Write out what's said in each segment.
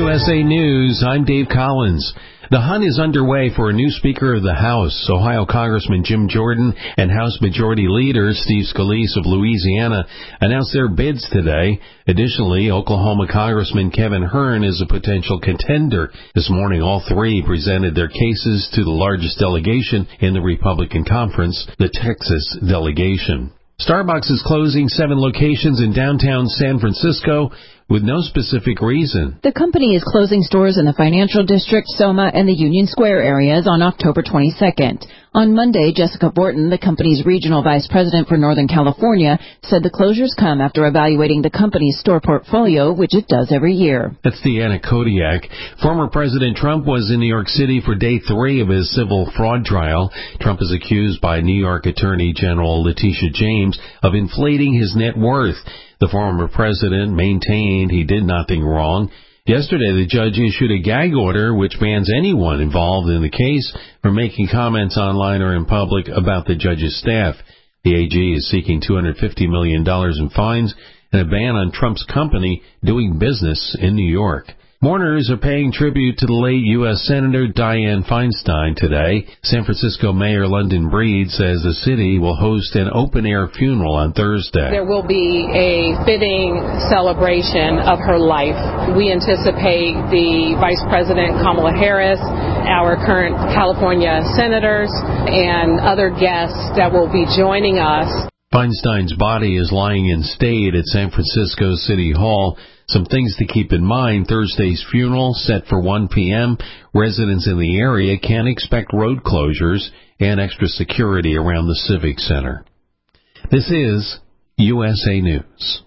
USA News, I'm Dave Collins. The hunt is underway for a new Speaker of the House. Ohio Congressman Jim Jordan and House Majority Leader Steve Scalise of Louisiana announced their bids today. Additionally, Oklahoma Congressman Kevin Hern is a potential contender. This morning, all three presented their cases to the largest delegation in the Republican Conference, the Texas delegation. Starbucks is closing 7 locations in downtown San Francisco with no specific reason. The company is closing stores in the Financial District, Soma, and the Union Square areas on October 22nd. On Monday, Jessica Borton, the company's regional vice president for Northern California, said the closures come after evaluating the company's store portfolio, which it does every year. That's Deanna Kodiak. Former President Trump was in New York City for day 3 of his civil fraud trial. Trump is accused by New York Attorney General Letitia James of inflating his net worth. The former president maintained he did nothing wrong. Yesterday, the judge issued a gag order which bans anyone involved in the case from making comments online or in public about the judge's staff. The AG is seeking $250 million in fines and a ban on Trump's company doing business in New York. Mourners are paying tribute to the late U.S. Senator Dianne Feinstein today. San Francisco Mayor London Breed says the city will host an open-air funeral on Thursday. There will be a fitting celebration of her life. We anticipate the Vice President Kamala Harris, our current California senators, and other guests that will be joining us. Feinstein's body is lying in state at San Francisco City Hall. Some things to keep in mind: Thursday's funeral set for 1 p.m. Residents in the area can expect road closures and extra security around the Civic Center. This is USA News.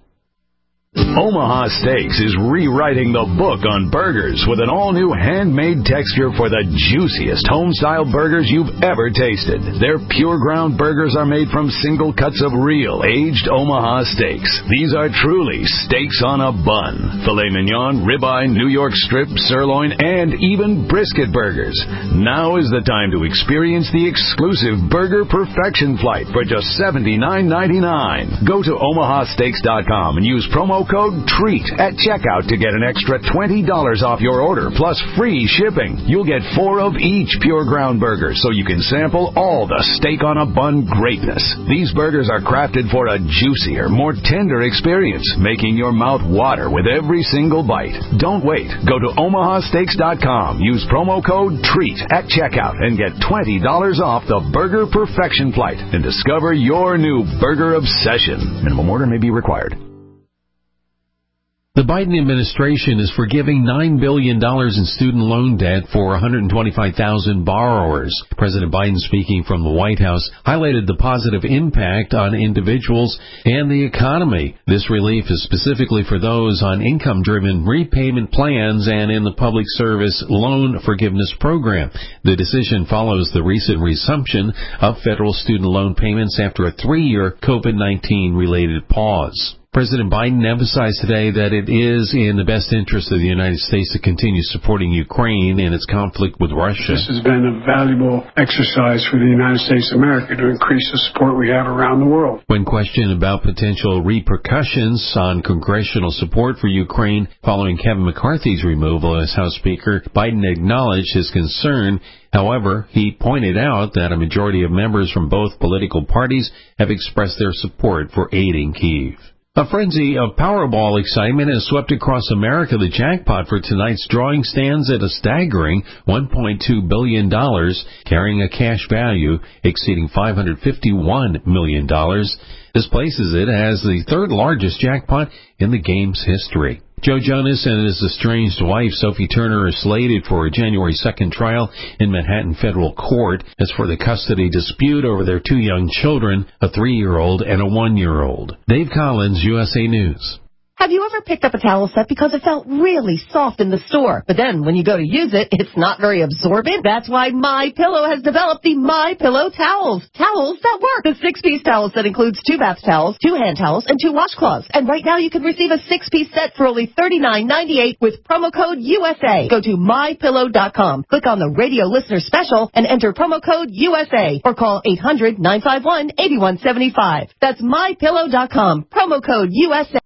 Omaha Steaks is rewriting the book on burgers with an all-new handmade texture for the juiciest home-style burgers you've ever tasted. Their pure ground burgers are made from single cuts of real, aged Omaha steaks. These are truly steaks on a bun. Filet mignon, ribeye, New York strip, sirloin, and even brisket burgers. Now is the time to experience the exclusive Burger Perfection Flight for just $79.99. Go to omahasteaks.com and use promo code TREAT at checkout to get an extra $20 off your order, plus free shipping. You'll get 4 of each pure ground burger, so you can sample all the steak on a bun greatness. These burgers are crafted for a juicier, more tender experience, making your mouth water with every single bite. Don't wait. Go to omahasteaks.com, use promo code TREAT at checkout, and get $20 off the Burger Perfection Flight and discover your new burger obsession. Minimum order may be required. The Biden administration is forgiving $9 billion in student loan debt for 125,000 borrowers. President Biden, speaking from the White House, highlighted the positive impact on individuals and the economy. This relief is specifically for those on income-driven repayment plans and in the Public Service Loan Forgiveness Program. The decision follows the recent resumption of federal student loan payments after a 3-year COVID-19 related pause. President Biden emphasized today that it is in the best interest of the United States to continue supporting Ukraine in its conflict with Russia. This has been a valuable exercise for the United States of America to increase the support we have around the world. When questioned about potential repercussions on congressional support for Ukraine following Kevin McCarthy's removal as House Speaker, Biden acknowledged his concern. However, he pointed out that a majority of members from both political parties have expressed their support for aiding Kyiv. A frenzy of Powerball excitement has swept across America. The jackpot for tonight's drawing stands at a staggering $1.2 billion, carrying a cash value exceeding $551 million. This places it as the third largest jackpot in the game's history. Joe Jonas and his estranged wife, Sophie Turner, are slated for a January 2nd trial in Manhattan federal court. As for the custody dispute over their 2 young children, a 3-year-old and a 1-year-old. Dave Collins, USA News. Have you ever picked up a towel set because it felt really soft in the store, but then when you go to use it, it's not very absorbent? That's why MyPillow has developed the MyPillow towels. Towels that work. The 6-piece towel set includes 2 bath towels, 2 hand towels, and 2 washcloths. And right now you can receive a 6-piece set for only $39.98 with promo code USA. Go to MyPillow.com, click on the radio listener special, and enter promo code USA, or call 800-951-8175. That's MyPillow.com, promo code USA.